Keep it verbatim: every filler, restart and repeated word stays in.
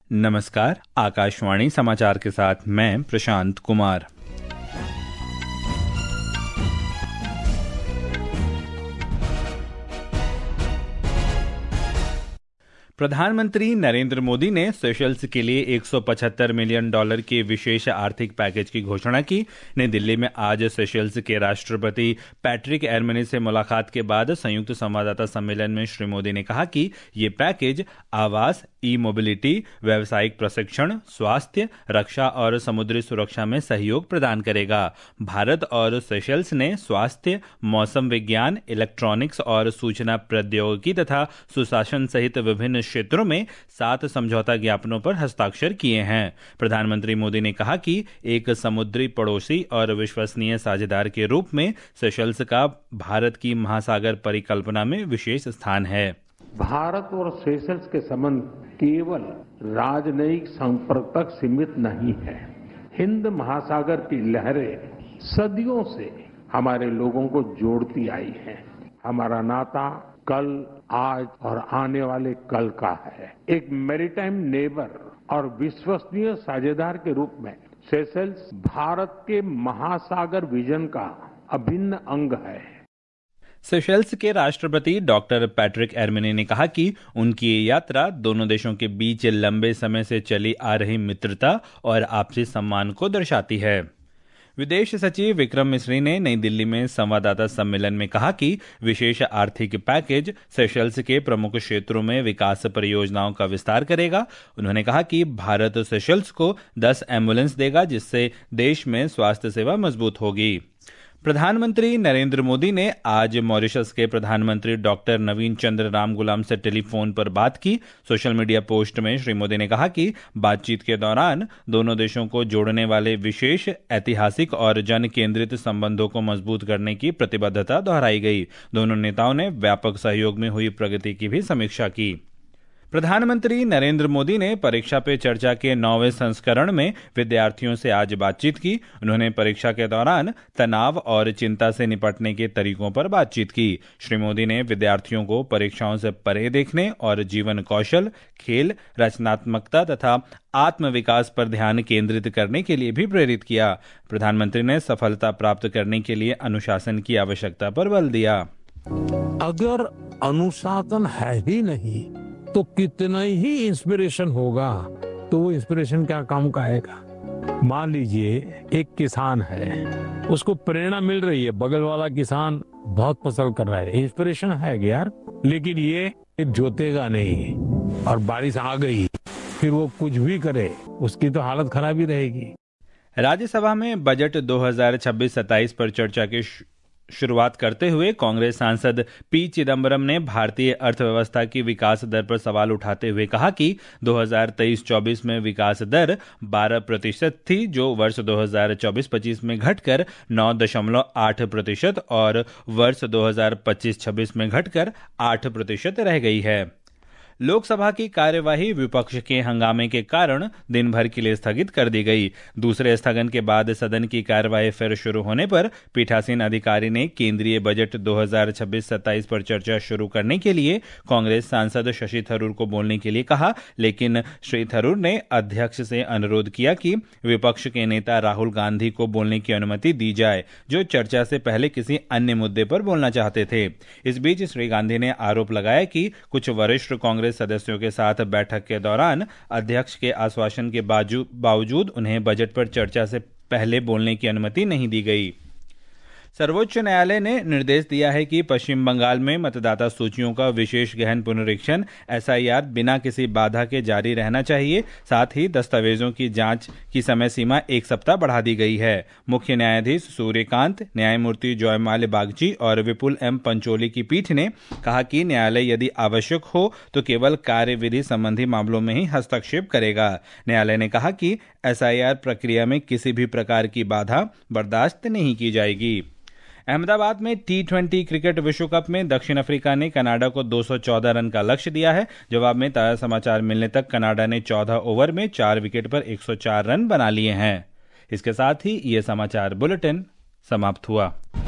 नमस्कार, आकाशवाणी समाचार के साथ मैं प्रशांत कुमार। प्रधानमंत्री नरेंद्र मोदी ने सेशल्स के लिए एक सौ पचहत्तर मिलियन डॉलर के विशेष आर्थिक पैकेज की घोषणा की। नई दिल्ली में आज सेशल्स के राष्ट्रपति पैट्रिक एरमनी से मुलाकात के बाद संयुक्त संवाददाता सम्मेलन में श्री मोदी ने कहा कि ये पैकेज आवास, ई मोबिलिटी, व्यावसायिक प्रशिक्षण, स्वास्थ्य, रक्षा और समुद्री सुरक्षा में सहयोग प्रदान करेगा। भारत और सेशल्स ने स्वास्थ्य, मौसम विज्ञान, इलेक्ट्रॉनिक्स और सूचना प्रौद्योगिकी तथा सुशासन सहित विभिन्न क्षेत्रों में सात समझौता ज्ञापनों पर हस्ताक्षर किए हैं। प्रधानमंत्री मोदी ने कहा कि एक समुद्री पड़ोसी और विश्वसनीय साझेदार के रूप में सेशल्स का भारत की महासागर परिकल्पना में विशेष स्थान है। भारत और सेशल्स के संबंध केवल राजनयिक संपर्क तक सीमित नहीं है। हिंद महासागर की लहरें सदियों से हमारे लोगों को जोड़ती आई हैं। हमारा नाता कल, आज और आने वाले कल का है। एक मैरीटाइम नेबर और विश्वसनीय साझेदार के रूप में सेशल्स भारत के महासागर विजन का अभिन्न अंग है। सेशल्स के राष्ट्रपति डॉक्टर पैट्रिक एरमनी ने कहा कि उनकी ये यात्रा दोनों देशों के बीच लंबे समय से चली आ रही मित्रता और आपसी सम्मान को दर्शाती है। विदेश सचिव विक्रम मिस्री ने नई दिल्ली में संवाददाता सम्मेलन में कहा कि विशेष आर्थिक पैकेज सेशल्स के प्रमुख क्षेत्रों में विकास परियोजनाओं का विस्तार करेगा। उन्होंने कहा कि भारत सेशल्स को दस एम्बुलेंस देगा, जिससे देश में स्वास्थ्य सेवा मजबूत होगी। प्रधानमंत्री नरेंद्र मोदी ने आज मॉरिशस के प्रधानमंत्री डॉक्टर नवीन चंद्र राम गुलाम से टेलीफोन पर बात की। सोशल मीडिया पोस्ट में श्री मोदी ने कहा कि बातचीत के दौरान दोनों देशों को जोड़ने वाले विशेष, ऐतिहासिक और जन केंद्रित संबंधों को मजबूत करने की प्रतिबद्धता दोहराई गई। दोनों नेताओं ने व्यापक सहयोग में हुई प्रगति की भी समीक्षा की। प्रधानमंत्री नरेंद्र मोदी ने परीक्षा पे चर्चा के नौवें संस्करण में विद्यार्थियों से आज बातचीत की। उन्होंने परीक्षा के दौरान तनाव और चिंता से निपटने के तरीकों पर बातचीत की। श्री मोदी ने विद्यार्थियों को परीक्षाओं से परे देखने और जीवन कौशल, खेल, रचनात्मकता तथा आत्मविकास पर ध्यान केंद्रित करने के लिए भी प्रेरित किया। प्रधानमंत्री ने सफलता प्राप्त करने के लिए अनुशासन की आवश्यकता पर बल दिया। अगर अनुशासन है ही नहीं तो कितना ही इंस्पिरेशन होगा, तो वो इंस्पिरेशन क्या काम का आएगा। मान लीजिए एक किसान है, उसको प्रेरणा मिल रही है, बगल वाला किसान बहुत फसल कर रहा है, इंस्पिरेशन है यार, लेकिन ये जोतेगा नहीं और बारिश आ गई, फिर वो कुछ भी करे उसकी तो हालत खराब ही रहेगी। राज्यसभा में बजट दो हज़ार छब्बीस सत्ताईस पर चर्चा के शुरुआत करते हुए कांग्रेस सांसद पी चिदम्बरम ने भारतीय अर्थव्यवस्था की विकास दर पर सवाल उठाते हुए कहा कि दो हज़ार तेईस चौबीस में विकास दर बारह प्रतिशत थी, जो वर्ष दो हज़ार चौबीस पच्चीस में घटकर नौ दशमलव आठ प्रतिशत और वर्ष दो हज़ार पच्चीस छब्बीस में घटकर आठ प्रतिशत रह गई है। लोकसभा की कार्यवाही विपक्ष के हंगामे के कारण दिन भर के लिए स्थगित कर दी गई। दूसरे स्थगन के बाद सदन की कार्यवाही फिर शुरू होने पर पीठासीन अधिकारी ने केंद्रीय बजट दो हज़ार छब्बीस सत्ताईस पर चर्चा शुरू करने के लिए कांग्रेस सांसद शशि थरूर को बोलने के लिए कहा, लेकिन श्री थरूर ने अध्यक्ष से अनुरोध किया कि विपक्ष के नेता राहुल गांधी को बोलने की अनुमति दी जाए, जो चर्चा से पहले किसी अन्य मुद्दे पर बोलना चाहते थे। इस बीच श्री गांधी ने आरोप लगाया कि कुछ वरिष्ठ कांग्रेस सदस्यों के साथ बैठक के दौरान अध्यक्ष के आश्वासन के बावजूद उन्हें बजट पर चर्चा से पहले बोलने की अनुमति नहीं दी गई। सर्वोच्च न्यायालय ने निर्देश दिया है कि पश्चिम बंगाल में मतदाता सूचियों का विशेष गहन पुनरीक्षण एस आई आर बिना किसी बाधा के जारी रहना चाहिए। साथ ही दस्तावेजों की जांच की समय सीमा एक सप्ताह बढ़ा दी गई है। मुख्य न्यायाधीश सूर्यकांत, न्यायमूर्ति जयमाल्य बागची और विपुल एम पंचोली की पीठ ने कहा कि न्यायालय यदि आवश्यक हो तो केवल कार्यविधि संबंधी मामलों में ही हस्तक्षेप करेगा। न्यायालय ने कहा कि एस आई आर प्रक्रिया में किसी भी प्रकार की बाधा बर्दाश्त नहीं की जाएगी। अहमदाबाद में टी ट्वेंटी क्रिकेट विश्व कप में दक्षिण अफ्रीका ने कनाडा को दो सौ चौदह रन का लक्ष्य दिया है। जवाब में ताजा समाचार मिलने तक कनाडा ने चौदह ओवर में चार विकेट पर एक सौ चार रन बना लिए हैं। इसके साथ ही ये समाचार बुलेटिन समाप्त हुआ।